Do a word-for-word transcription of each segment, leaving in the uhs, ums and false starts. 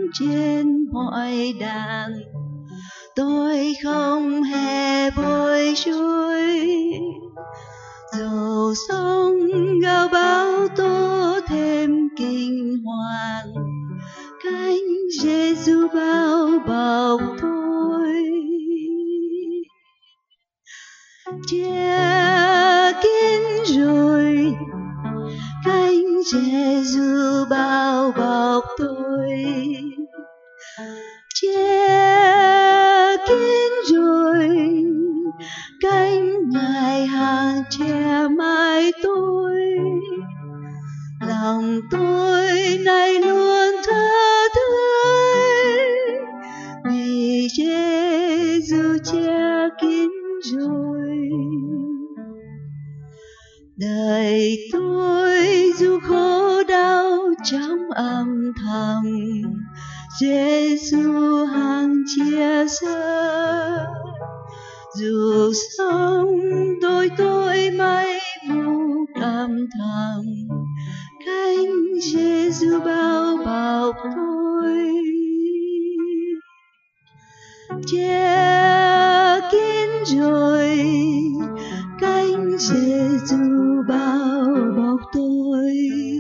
trên mọi đàng. Tôi không hề bối rối, dù sóng gào bão tố thêm kinh hoàng, cánh Giêsu bao bọc tôi. Che kín rồi, cánh Giêsu bao bọc tôi. Che kín rồi, cánh Ngài hàng che mãi tôi. Lòng tôi nay luôn thơ thới, vì Giêsu che kín rồi. Đời tôi dù khổ đau trong âm thầm, Giêsu hằng chia sẻ. Dù sống đôi tôi mãi vu âm thầm, cánh Giêsu bao bọc tôi. Che kín rồi, cánh Giêsu bao bọc tôi.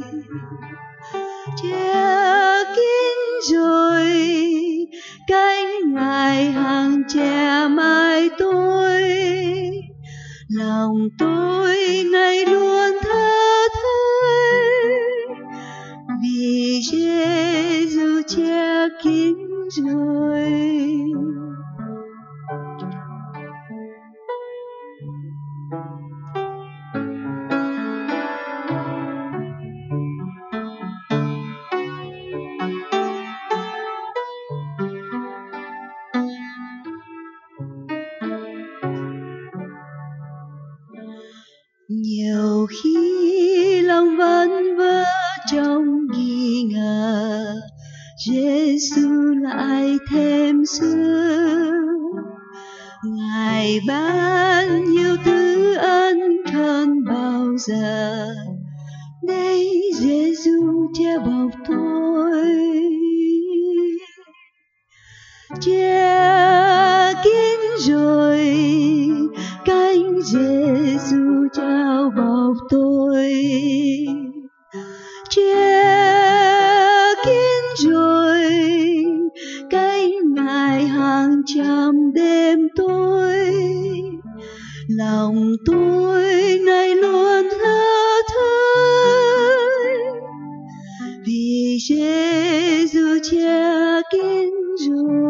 Che kín rồi, cánh Ngài hằng che mãi tôi. Lòng tôi nay luôn thơ thới, vì Giêsu che kín rồi. Nhiều khi lòng vẫn vỡ trong nghi ngờ, Giêsu lại thêm sức. Ngài ban nhiều thứ ân cần bao giờ, đây Giêsu che bọc tôi. Che kín rồi, cánh Giêsu trao bọc tôi. Che kín rồi, cánh Ngài hàng trăm đêm tôi. Lòng tôi nay luôn thơ thới, vì Giêsu che kín rồi.